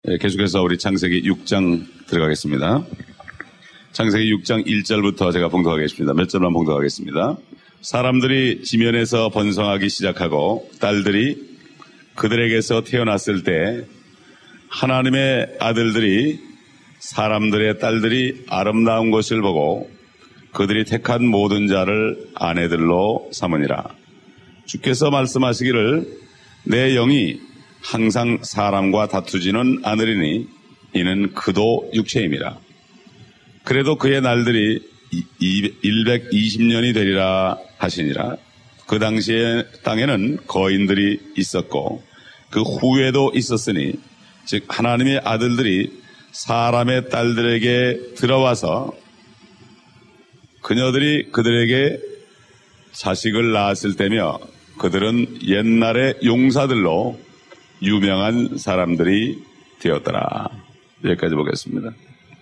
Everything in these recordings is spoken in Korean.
계속해서 우리 창세기 6장 들어가겠습니다. 창세기 6장 1절부터 제가 봉독하겠습니다. 몇 절만 봉독하겠습니다. 사람들이 지면에서 번성하기 시작하고 딸들이 그들에게서 태어났을 때 하나님의 아들들이 사람들의 딸들이 아름다운 것을 보고 그들이 택한 모든 자를 아내들로 삼으니라. 주께서 말씀하시기를 내 영이 항상 사람과 다투지는 않으리니 이는 그도 육체임이라. 그래도 그의 날들이 120년이 되리라 하시니라. 그 당시에 땅에는 거인들이 있었고 그 후에도 있었으니 즉 하나님의 아들들이 사람의 딸들에게 들어와서 그녀들이 그들에게 자식을 낳았을 때며 그들은 옛날의 용사들로 유명한 사람들이 되었더라. 여기까지 보겠습니다.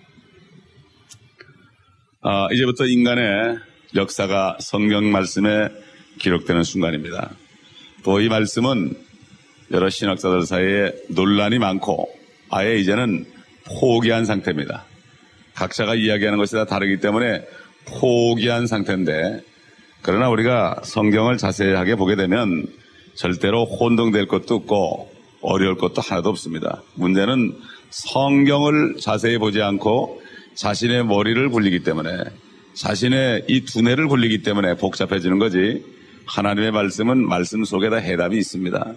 이제부터 인간의 역사가 성경 말씀에 기록되는 순간입니다. 또 이 말씀은 여러 신학자들 사이에 논란이 많고 아예 이제는 포기한 상태입니다. 각자가 이야기하는 것이 다 다르기 때문에 포기한 상태인데, 그러나 우리가 성경을 자세하게 보게 되면 절대로 혼동될 것도 없고 어려울 것도 하나도 없습니다. 문제는 성경을 자세히 보지 않고 자신의 머리를 굴리기 때문에, 자신의 이 두뇌를 굴리기 때문에 복잡해지는 거지, 하나님의 말씀은 말씀 속에 다 해답이 있습니다.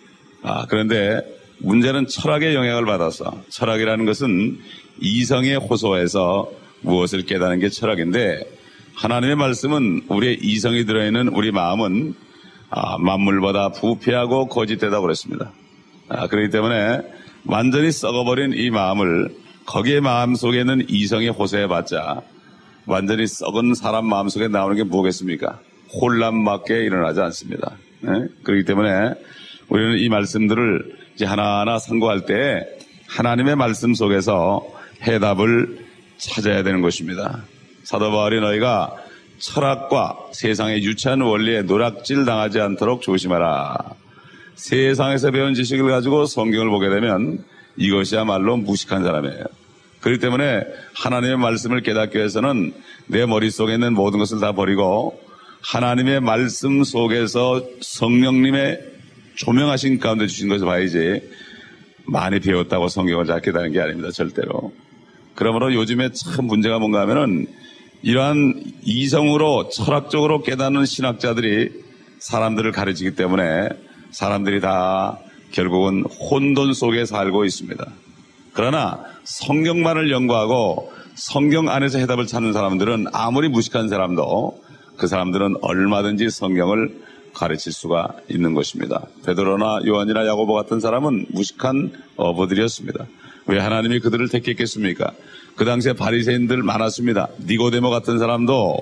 그런데 문제는 철학의 영향을 받아서, 철학이라는 것은 이성에 호소해서 무엇을 깨닫는 게 철학인데, 하나님의 말씀은 우리의 이성이 들어있는 우리 마음은 만물보다 부패하고 거짓되다고 그랬습니다. 그렇기 때문에 완전히 썩어버린 이 마음을, 거기에 마음속에 있는 이성에 호소해봤자 완전히 썩은 사람 마음속에 나오는 게 뭐겠습니까? 혼란밖에 일어나지 않습니다. 그렇기 때문에 우리는 이 말씀들을 이제 하나하나 상고할 때 하나님의 말씀 속에서 해답을 찾아야 되는 것입니다. 사도 바울이 너희가 철학과 세상의 유치한 원리에 노략질 당하지 않도록 조심하라. 세상에서 배운 지식을 가지고 성경을 보게 되면 이것이야말로 무식한 사람이에요. 그렇기 때문에 하나님의 말씀을 깨닫기 위해서는 내 머릿속에 있는 모든 것을 다 버리고 하나님의 말씀 속에서 성령님의 조명하신 가운데 주신 것을 봐야지, 많이 배웠다고 성경을 잘 깨닫는 게 아닙니다. 절대로. 그러므로 요즘에 참 문제가 뭔가 하면은 이러한 이성으로 철학적으로 깨닫는 신학자들이 사람들을 가르치기 때문에 사람들이 다 결국은 혼돈 속에 살고 있습니다. 그러나 성경만을 연구하고 성경 안에서 해답을 찾는 사람들은, 아무리 무식한 사람도 그 사람들은 얼마든지 성경을 가르칠 수가 있는 것입니다. 베드로나 요한이나 야고보 같은 사람은 무식한 어부들이었습니다. 왜 하나님이 그들을 택했겠습니까? 그 당시에 바리새인들 많았습니다. 니고데모 같은 사람도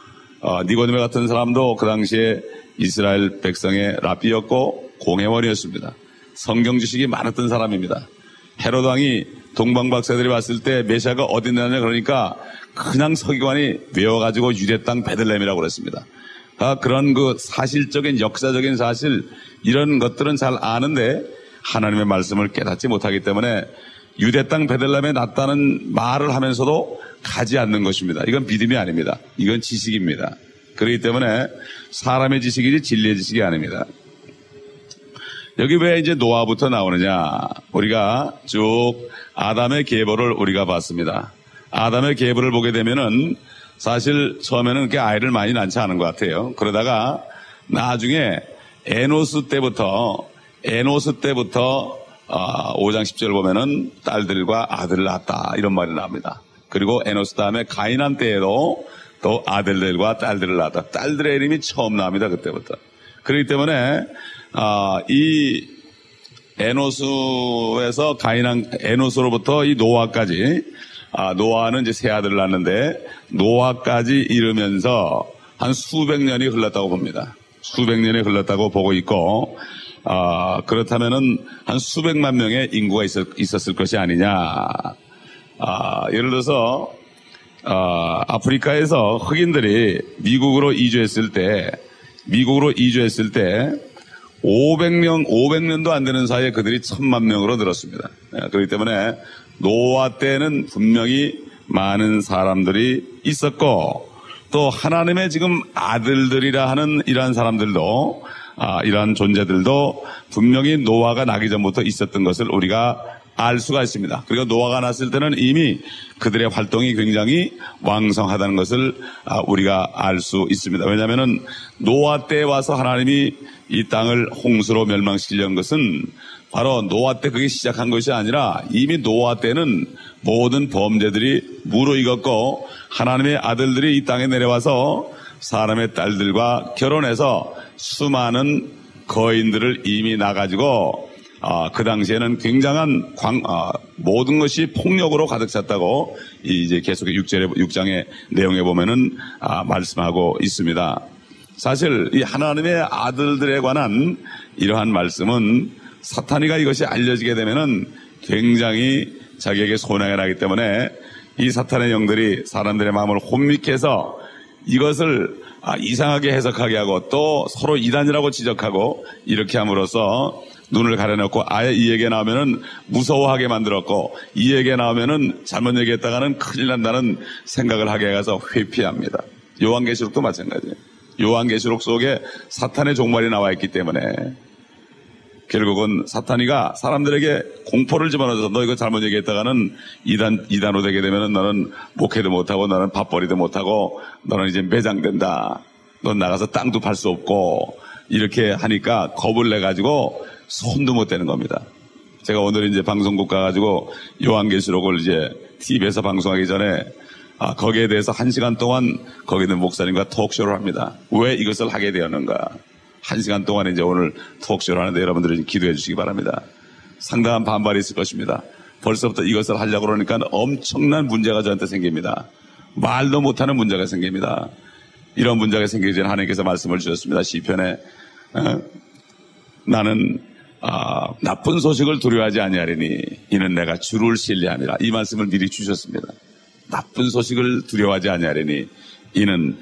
그 당시에 이스라엘 백성의 랍비였고 공회원이었습니다. 성경 지식이 많았던 사람입니다. 헤롯 왕이 동방박사들이 왔을 때 메시아가 어디 있느냐 그러니까 그냥 서기관이 외워가지고 유대 땅 베들레헴이라고 그랬습니다. 그런 그 사실적인 역사적인 사실, 이런 것들은 잘 아는데 하나님의 말씀을 깨닫지 못하기 때문에 유대 땅 베들레헴에 났다는 말을 하면서도 가지 않는 것입니다. 이건 믿음이 아닙니다. 이건 지식입니다. 그렇기 때문에 사람의 지식이지 진리의 지식이 아닙니다. 여기 왜 이제 노아부터 나오느냐? 우리가 쭉 아담의 계보를 우리가 봤습니다. 아담의 계보를 보게 되면은 사실 처음에는 그렇게 아이를 많이 낳지 않은 것 같아요. 그러다가 나중에 에노스 때부터 5장 10절 보면은 딸들과 아들을 낳았다, 이런 말이 나옵니다. 그리고 에노스 다음에 가인한 때에도 또 아들들과 딸들을 낳았다. 딸들의 이름이 처음 나옵니다. 그때부터. 그렇기 때문에 이 에노스에서 에노스로부터 이 노아까지, 노아는 이제 세 아들을 낳았는데 노아까지 이르면서 한 수백 년이 흘렀다고 봅니다. 수백 년이 흘렀다고 보고 있고, 그렇다면은 한 수백만 명의 인구가 있었을 것이 아니냐. 예를 들어서 아프리카에서 흑인들이 미국으로 이주했을 때 500년도 안 되는 사이에 그들이 1000만 명으로 늘었습니다. 그렇기 때문에 노아 때는 분명히 많은 사람들이 있었고, 또 하나님의 지금 아들들이라 하는 이러한 사람들도, 이러한 존재들도 분명히 노아가 나기 전부터 있었던 것을 우리가 알 수가 있습니다. 그리고 노아가 났을 때는 이미 그들의 활동이 굉장히 왕성하다는 것을 우리가 알 수 있습니다. 왜냐하면 노아 때에 와서 하나님이 이 땅을 홍수로 멸망시키려는 것은 바로 노아 때 그게 시작한 것이 아니라 이미 노아 때는 모든 범죄들이 무르익었고, 하나님의 아들들이 이 땅에 내려와서 사람의 딸들과 결혼해서 수많은 거인들을 이미 낳아가지고 그 당시에는 굉장한 모든 것이 폭력으로 가득 찼다고 이제 계속 6장의 내용에 보면은 말씀하고 있습니다. 사실 이 하나님의 아들들에 관한 이러한 말씀은 사탄이가 이것이 알려지게 되면은 굉장히 자기에게 손해가 나기 때문에 이 사탄의 영들이 사람들의 마음을 혼미케 해서 이것을 이상하게 해석하게 하고 또 서로 이단이라고 지적하고 이렇게 함으로써 눈을 가려놓고 아예 이 얘기가 나오면은 무서워하게 만들었고, 이 얘기가 나오면은 잘못 얘기했다가는 큰일 난다는 생각을 하게 해서 회피합니다. 요한계시록도 마찬가지예요. 요한계시록 속에 사탄의 종말이 나와 있기 때문에 결국은 사탄이가 사람들에게 공포를 집어넣어서 너 이거 잘못 얘기했다가는 이단으로 되게 되면은 너는 목회도 못하고 너는 밥벌이도 못하고 너는 이제 매장된다. 넌 나가서 땅도 팔 수 없고 이렇게 하니까 겁을 내가지고 손도 못 대는 겁니다. 제가 오늘 이제 방송국 가가지고 요한계시록을 이제 TV에서 방송하기 전에 거기에 대해서 1시간 동안 거기 있는 목사님과 톡쇼를 합니다. 왜 이것을 하게 되었는가? 1시간 동안 이제 오늘 톡쇼를 하는데 여러분들이 기도해 주시기 바랍니다. 상당한 반발이 있을 것입니다. 벌써부터 이것을 하려고 그러니까 엄청난 문제가 저한테 생깁니다. 말도 못하는 문제가 생깁니다. 이런 문제가 생기기 전에 하나님께서 말씀을 주셨습니다. 시편에 나는 나쁜 소식을 두려워하지 아니하리니 이는 내가 주를 신뢰함이라. 이 말씀을 미리 주셨습니다. 나쁜 소식을 두려워하지 아니하리니 이는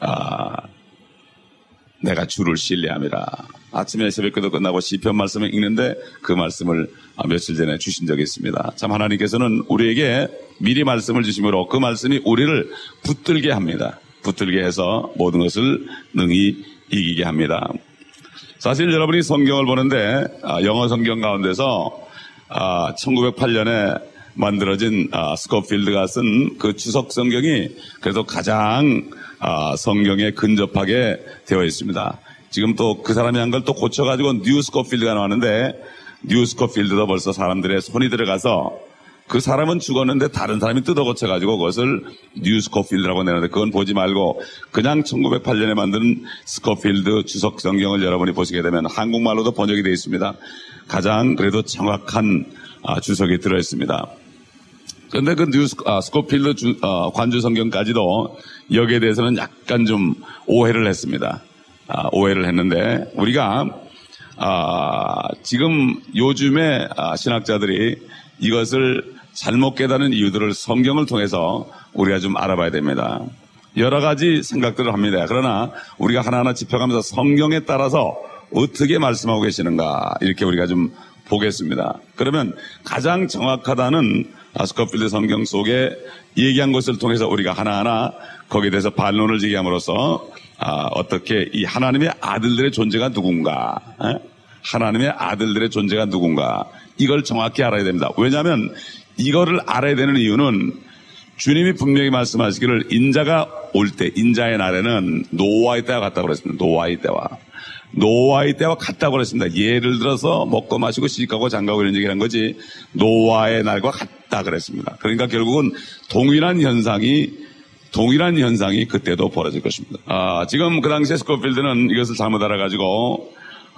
내가 주를 신뢰함이라. 아침에 새벽기도 끝나고 시편 말씀을 읽는데 그 말씀을 며칠 전에 주신 적이 있습니다. 참 하나님께서는 우리에게 미리 말씀을 주심으로 그 말씀이 우리를 붙들게 합니다. 붙들게 해서 모든 것을 능히 이기게 합니다. 사실 여러분이 성경을 보는데 영어 성경 가운데서 1908년에 만들어진 스코필드가 쓴 그 주석 성경이 그래도 가장 성경에 근접하게 되어 있습니다. 지금 또 그 사람이 한 걸 또 고쳐가지고 뉴 스코필드가 나왔는데, 뉴 스코필드도 벌써 사람들의 손이 들어가서 그 사람은 죽었는데 다른 사람이 뜯어 고쳐가지고 그것을 뉴 스코필드라고 내는데, 그건 보지 말고 그냥 1908년에 만든 스코필드 주석 성경을 여러분이 보시게 되면 한국말로도 번역이 되어 있습니다. 가장 그래도 정확한 주석이 들어 있습니다. 그런데 그 뉴 스코필드 관주 성경까지도 여기에 대해서는 약간 좀 오해를 했습니다. 오해를 했는데, 우리가 지금 요즘에 신학자들이 이것을 잘못 깨닫는 이유들을 성경을 통해서 우리가 좀 알아봐야 됩니다. 여러 가지 생각들을 합니다. 그러나 우리가 하나하나 짚어가면서 성경에 따라서 어떻게 말씀하고 계시는가 이렇게 우리가 좀 보겠습니다. 그러면 가장 정확하다는 스코필드 성경 속에 얘기한 것을 통해서 우리가 하나하나 거기에 대해서 반론을 제기함으로써 어떻게 이 하나님의 아들들의 존재가 누군가, 하나님의 아들들의 존재가 누군가, 이걸 정확히 알아야 됩니다. 왜냐하면 이거를 알아야 되는 이유는 주님이 분명히 말씀하시기를 인자가 올 때, 인자의 날에는 노아의 때와 같다고 그랬습니다. 노아의 때와 같다고 그랬습니다. 예를 들어서 먹고 마시고 시집가고 장가고 이런 얘기를 한 거지, 노아의 날과 같다 그랬습니다. 그러니까 결국은 동일한 현상이 그때도 벌어질 것입니다. 지금 그 당시에 스코필드는 이것을 잘못 알아가지고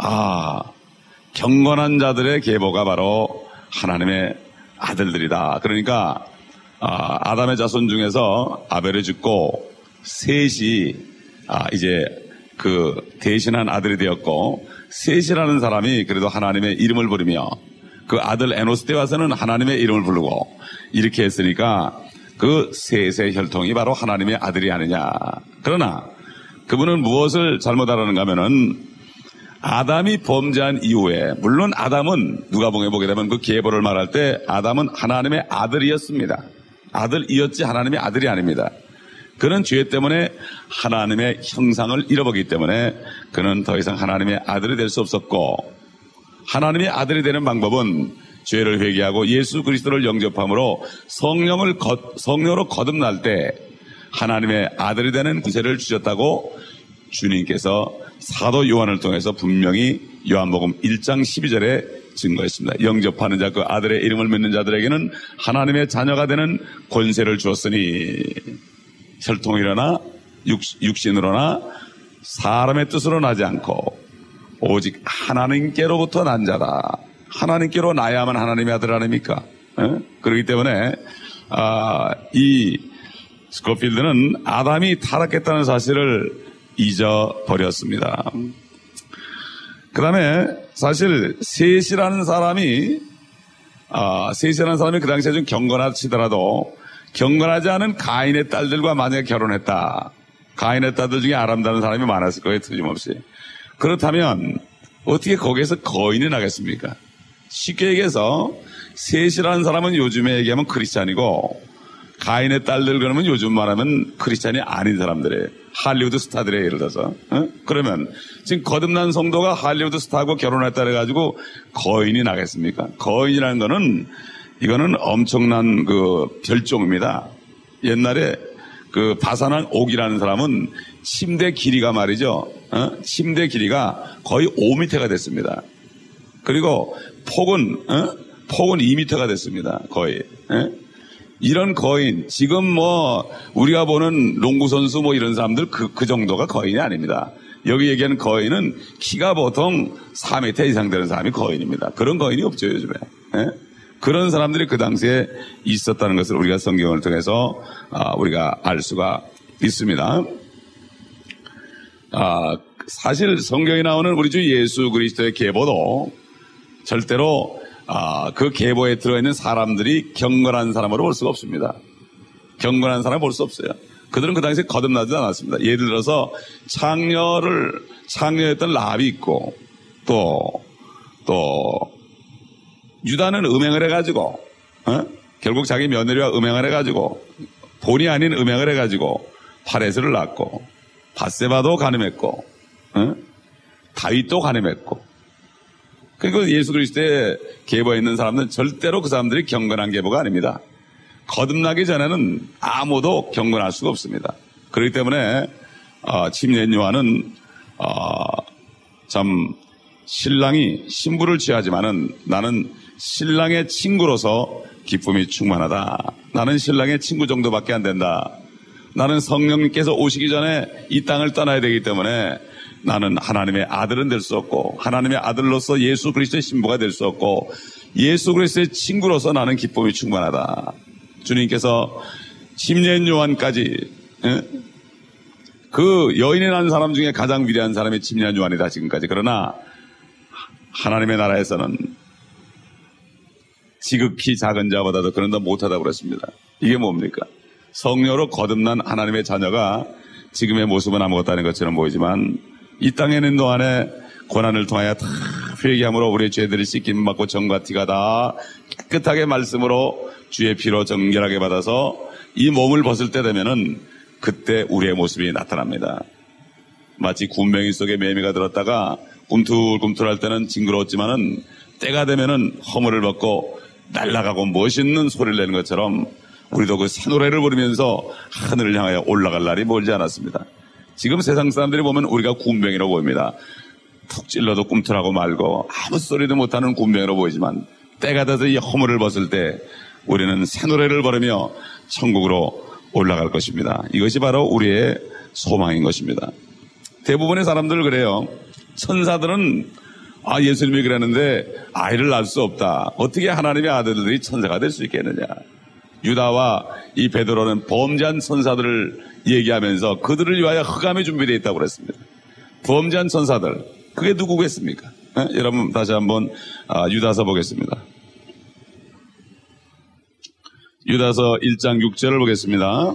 경건한 자들의 계보가 바로 하나님의 아들들이다. 그러니까 아담의 자손 중에서 아벨을 죽고 셋이 이제 그 대신한 아들이 되었고, 셋이라는 사람이 그래도 하나님의 이름을 부르며 그 아들 에노스 때 와서는 하나님의 이름을 부르고 이렇게 했으니까 그 셋의 혈통이 바로 하나님의 아들이 아니냐. 그러나 그분은 무엇을 잘못 알았는가 하면은 아담이 범죄한 이후에, 물론 아담은 누가복음에 보게 되면 그 계보를 말할 때 아담은 하나님의 아들이었습니다. 아들이었지 하나님의 아들이 아닙니다. 그는 죄 때문에 하나님의 형상을 잃어버리기 때문에 그는 더 이상 하나님의 아들이 될 수 없었고, 하나님의 아들이 되는 방법은 죄를 회개하고 예수 그리스도를 영접함으로 성령으로 거듭날 때 하나님의 아들이 되는 구세를 주셨다고 주님께서 사도 요한을 통해서 분명히 요한복음 1장 12절에 증거했습니다. 영접하는 자, 그 아들의 이름을 믿는 자들에게는 하나님의 자녀가 되는 권세를 주었으니 혈통이로나 육신으로나 사람의 뜻으로 나지 않고 오직 하나님께로부터 난 자다. 하나님께로 나야만 하나님의 아들 아닙니까? 그렇기 때문에 이 스코필드는 아담이 타락했다는 사실을 잊어버렸습니다. 그 다음에 사실 셋이라는 사람이 그 당시에 좀 경건하시더라도 경건하지 않은 가인의 딸들과 만약에 결혼했다. 가인의 딸들 중에 아름다운 사람이 많았을 거예요, 틀림없이. 그렇다면 어떻게 거기에서 거인이 나겠습니까? 쉽게 얘기해서 셋이라는 사람은 요즘에 얘기하면 크리스찬이고, 가인의 딸들 그러면 요즘 말하면 크리스찬이 아닌 사람들이에요. 할리우드 스타들의 예를 들어서. 그러면 지금 거듭난 성도가 할리우드 스타하고 결혼했다 그래가지고 거인이 나겠습니까? 거인이라는 거는 이거는 엄청난 그 별종입니다. 옛날에 그 바사난 옥이라는 사람은 침대 길이가 말이죠. 침대 길이가 거의 5m가 됐습니다. 그리고 폭은 2m가 됐습니다. 거의. 이런 거인, 지금 뭐 우리가 보는 농구 선수 뭐 이런 사람들 그 정도가 거인이 아닙니다. 여기 얘기하는 거인은 키가 보통 4m 이상 되는 사람이 거인입니다. 그런 거인이 없죠, 요즘에. 그런 사람들이 그 당시에 있었다는 것을 우리가 성경을 통해서 우리가 알 수가 있습니다. 사실 성경에 나오는 우리 주 예수 그리스도의 계보도 절대로 그 계보에 들어있는 사람들이 경건한 사람으로 볼 수가 없습니다. 경건한 사람 볼 수 없어요. 그들은 그 당시에 거듭나지 않았습니다. 예를 들어서 창녀였던 라합이 있고, 또 유다는 음행을 해가지고, 결국 자기 며느리와 음행을 해가지고, 본이 아닌 음행을 해가지고 파레스를 낳고, 밧세바도 간음했고, 다윗도 간음했고. 그리고 예수 그리스도의 계보에 있는 사람들은 절대로 그 사람들이 경건한 계보가 아닙니다. 거듭나기 전에는 아무도 경건할 수가 없습니다. 그렇기 때문에 침례 요한은 참 신랑이 신부를 취하지만은 나는 신랑의 친구로서 기쁨이 충만하다. 나는 신랑의 친구 정도밖에 안 된다. 나는 성령님께서 오시기 전에 이 땅을 떠나야 되기 때문에 나는 하나님의 아들은 될 수 없고, 하나님의 아들로서 예수 그리스도의 신부가 될 수 없고, 예수 그리스도의 친구로서 나는 기쁨이 충만하다. 주님께서 침례 요한까지, 그 여인이 난 사람 중에 가장 위대한 사람이 침례 요한이다, 지금까지. 그러나 하나님의 나라에서는 지극히 작은 자보다도 그런 더 못하다고 그랬습니다. 이게 뭡니까? 성령으로 거듭난 하나님의 자녀가 지금의 모습은 아무것도 아닌 것처럼 보이지만 이 땅에 있는 동안에 고난을 통하여 다 회개함으로 우리의 죄들이 씻김 받고 정과 티가 다 깨끗하게 말씀으로 주의 피로 정결하게 받아서 이 몸을 벗을 때 되면은 그때 우리의 모습이 나타납니다. 마치 군뱅이 속에 매미가 들었다가 꿈틀꿈틀할 때는 징그러웠지만은 때가 되면은 허물을 벗고 날아가고 멋있는 소리를 내는 것처럼 우리도 그 새 노래를 부르면서 하늘을 향하여 올라갈 날이 멀지 않았습니다. 지금 세상 사람들이 보면 우리가 군뱅이로 보입니다. 툭 찔러도 꿈틀하고 말고 아무 소리도 못하는 군뱅이로 보이지만 때가 돼서 이 허물을 벗을 때 우리는 새 노래를 부르며 천국으로 올라갈 것입니다. 이것이 바로 우리의 소망인 것입니다. 대부분의 사람들 그래요. 천사들은 예수님이 그랬는데 아이를 낳을 수 없다. 어떻게 하나님의 아들들이 천사가 될 수 있겠느냐. 유다와 이 베드로는 범죄한 천사들을 얘기하면서 그들을 위하여 흑암이 준비되어 있다고 그랬습니다. 범죄한 천사들, 그게 누구겠습니까? 여러분 다시 한번 유다서 보겠습니다. 유다서 1장 6절을 보겠습니다.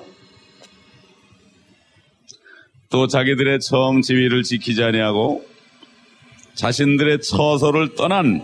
또 자기들의 처음 지위를 지키지 아니하고 자신들의 처소를 떠난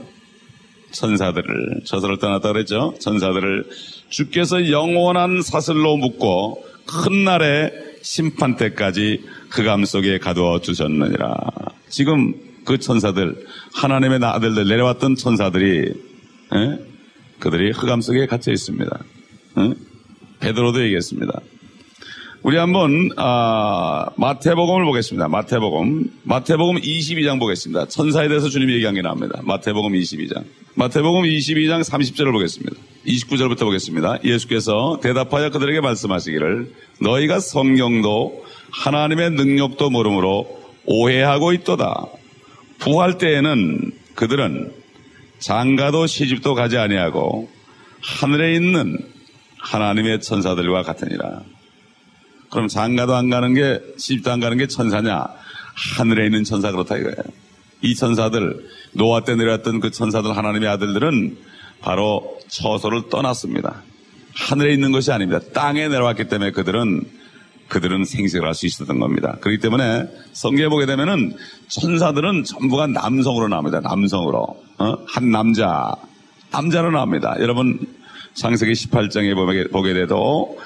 처소를 떠났다 그랬죠. 천사들을 주께서 영원한 사슬로 묶고 큰 날의 심판 때까지 흑암 속에 가두어 두셨느니라. 지금 그 천사들, 하나님의 아들들 내려왔던 천사들이 그들이 흑암 속에 갇혀 있습니다. 베드로도 얘기했습니다. 우리 한번 마태복음을 보겠습니다. 마태복음 22장 보겠습니다. 천사에 대해서 주님이 얘기한 게 나옵니다. 마태복음 22장 30절을 보겠습니다. 29절부터 보겠습니다. 예수께서 대답하여 그들에게 말씀하시기를 너희가 성경도 하나님의 능력도 모르므로 오해하고 있도다. 부활 때에는 그들은 장가도 시집도 가지 아니하고 하늘에 있는 하나님의 천사들과 같으니라. 그럼 장가도 안 가는 게, 시집도 안 가는 게 천사냐? 하늘에 있는 천사 그렇다 이거예요. 이 천사들, 노아 때 내려왔던 그 천사들, 하나님의 아들들은 바로 처소를 떠났습니다. 하늘에 있는 것이 아닙니다. 땅에 내려왔기 때문에 그들은 생식을 할 수 있었던 겁니다. 그렇기 때문에 성경에 보게 되면은 천사들은 전부가 남성으로 나옵니다. 남성으로. 한 남자로 나옵니다. 여러분, 창세기 18장에 보게 돼도,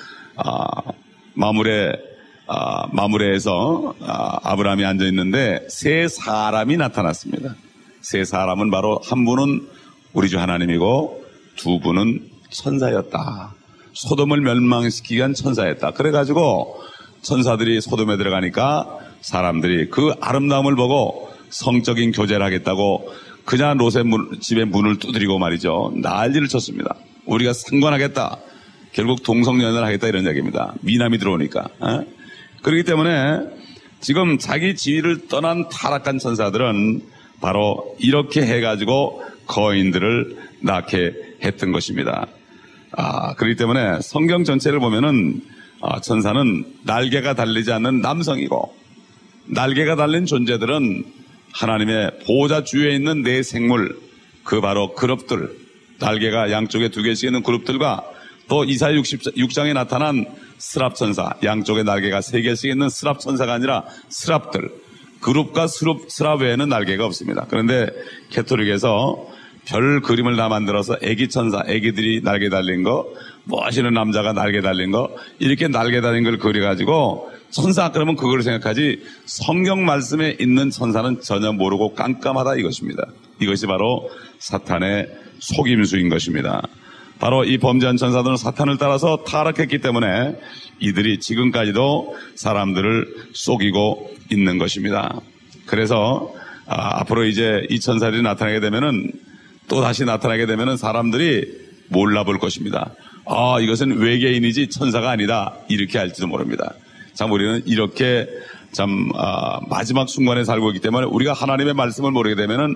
마무레에서 아브라함이 앉아 있는데 세 사람이 나타났습니다. 세 사람은 바로 한 분은 우리 주 하나님이고 두 분은 천사였다. 소돔을 멸망시키기 위한 천사였다. 그래가지고 천사들이 소돔에 들어가니까 사람들이 그 아름다움을 보고 성적인 교제를 하겠다고 그냥 롯의 집의 문을 두드리고 말이죠. 난리를 쳤습니다. 우리가 상관하겠다. 결국 동성연애를 하겠다 이런 이야기입니다. 미남이 들어오니까. 그렇기 때문에 지금 자기 지위를 떠난 타락한 천사들은 바로 이렇게 해가지고 거인들을 낳게 했던 것입니다. 그렇기 때문에 성경 전체를 보면은 천사는 날개가 달리지 않는 남성이고 날개가 달린 존재들은 하나님의 보호자 주위에 있는 네 생물, 그 바로 그룹들, 날개가 양쪽에 두 개씩 있는 그룹들과 또 이사야 66장에 나타난 스랍천사, 양쪽에 날개가 세 개씩 있는 스랍천사가 아니라 스랍들, 그룹과 스랍 외에는 날개가 없습니다. 그런데 캐토릭에서 별 그림을 다 만들어서 애기천사, 애기들이 날개 달린 거, 멋있는 남자가 날개 달린 거, 이렇게 날개 달린 걸 그려가지고 천사 그러면 그걸 생각하지 성경 말씀에 있는 천사는 전혀 모르고 깜깜하다 이것입니다. 이것이 바로 사탄의 속임수인 것입니다. 바로 이 범죄한 천사들은 사탄을 따라서 타락했기 때문에 이들이 지금까지도 사람들을 속이고 있는 것입니다. 그래서 앞으로 이제 이 천사들이 나타나게 되면은 또 다시 나타나게 되면은 사람들이 몰라볼 것입니다. 이것은 외계인이지 천사가 아니다 이렇게 할지도 모릅니다. 참 우리는 이렇게 참 마지막 순간에 살고 있기 때문에 우리가 하나님의 말씀을 모르게 되면은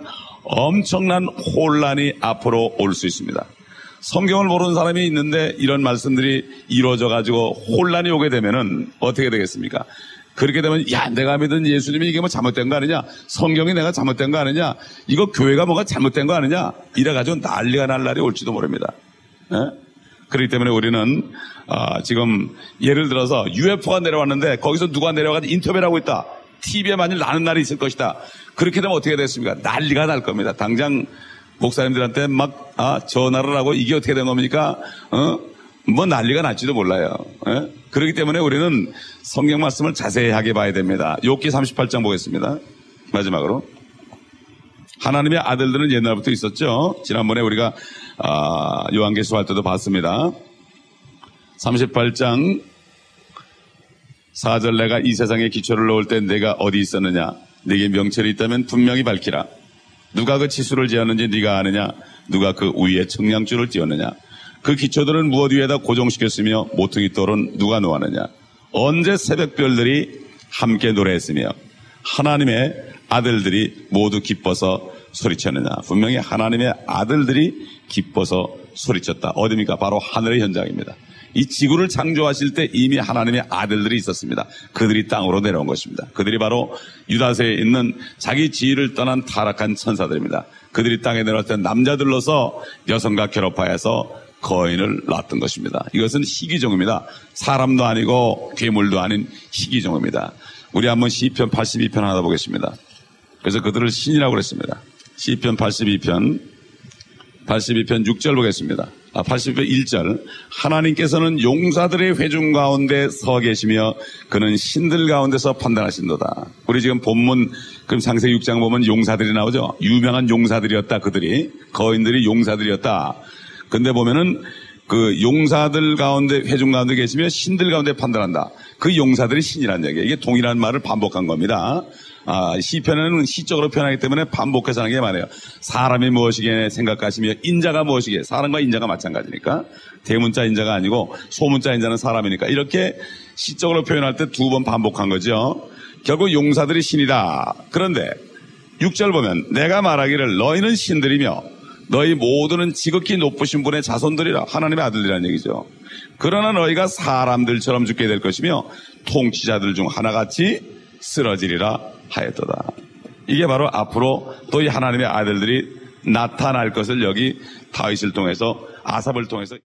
엄청난 혼란이 앞으로 올 수 있습니다. 성경을 모르는 사람이 있는데 이런 말씀들이 이루어져 가지고 혼란이 오게 되면은 어떻게 되겠습니까? 그렇게 되면 내가 믿은 예수님이 이게 뭐 잘못된 거 아니냐? 성경이 내가 잘못된 거 아니냐? 이거 교회가 뭐가 잘못된 거 아니냐? 이래 가지고 난리가 날 날이 올지도 모릅니다. 그렇기 때문에 우리는 지금 예를 들어서 UFO가 내려왔는데 거기서 누가 내려와서 인터뷰를 하고 있다. TV에 만일 나는 날이 있을 것이다. 그렇게 되면 어떻게 됐습니까? 난리가 날 겁니다. 당장 목사님들한테 막 전화를 하고 이게 어떻게 된 겁니까? 뭐 난리가 날지도 몰라요. 그렇기 때문에 우리는 성경 말씀을 자세히 하게 봐야 됩니다. 욥기 38장 보겠습니다. 마지막으로. 하나님의 아들들은 옛날부터 있었죠. 지난번에 우리가 요한계시록 할 때도 봤습니다. 38장 4절 내가 이 세상에 기초를 놓을 때 내가 어디 있었느냐? 네게 명철이 있다면 분명히 밝히라. 누가 그 치수를 지었는지 네가 아느냐? 누가 그 위에 청량줄을 띄웠느냐? 그 기초들은 무엇 위에다 고정시켰으며 모퉁이 돌은 누가 놓았느냐? 언제 새벽별들이 함께 노래했으며 하나님의 아들들이 모두 기뻐서 소리쳤느냐? 분명히 하나님의 아들들이 기뻐서 소리쳤다. 어디입니까? 바로 하늘의 현장입니다. 이 지구를 창조하실 때 이미 하나님의 아들들이 있었습니다. 그들이 땅으로 내려온 것입니다. 그들이 바로 유다세에 있는 자기 지위를 떠난 타락한 천사들입니다. 그들이 땅에 내려올 때 남자들로서 여성과 결합하여서 거인을 낳았던 것입니다. 이것은 희귀종입니다. 사람도 아니고 괴물도 아닌 희귀종입니다. 우리 한번 시편 82편 하나 보겠습니다. 그래서 그들을 신이라고 그랬습니다. 시편 82편 6절 보겠습니다. 82편 1절. 하나님께서는 용사들의 회중 가운데 서 계시며 그는 신들 가운데서 판단하신도다. 우리 지금 본문 그럼 창세기 6장 보면 용사들이 나오죠. 유명한 용사들이었다. 그들이 거인들이 용사들이었다. 근데 보면은 그 용사들 가운데 회중 가운데 계시며 신들 가운데 판단한다. 그 용사들이 신이라는 얘기예요. 이게 동일한 말을 반복한 겁니다. 시편에는 시적으로 표현하기 때문에 반복해서 하는 게 말이에요. 사람이 무엇이게 생각하시며 인자가 무엇이게, 사람과 인자가 마찬가지니까 대문자 인자가 아니고 소문자 인자는 사람이니까 이렇게 시적으로 표현할 때 2번 반복한 거죠. 결국 용사들이 신이다. 그런데 6절 보면 내가 말하기를 너희는 신들이며 너희 모두는 지극히 높으신 분의 자손들이라, 하나님의 아들이라는 얘기죠. 그러나 너희가 사람들처럼 죽게 될 것이며 통치자들 중 하나같이 쓰러지리라 하였도다. 이게 바로 앞으로 또 이 하나님의 아들들이 나타날 것을 여기 다윗을 통해서, 아삽을 통해서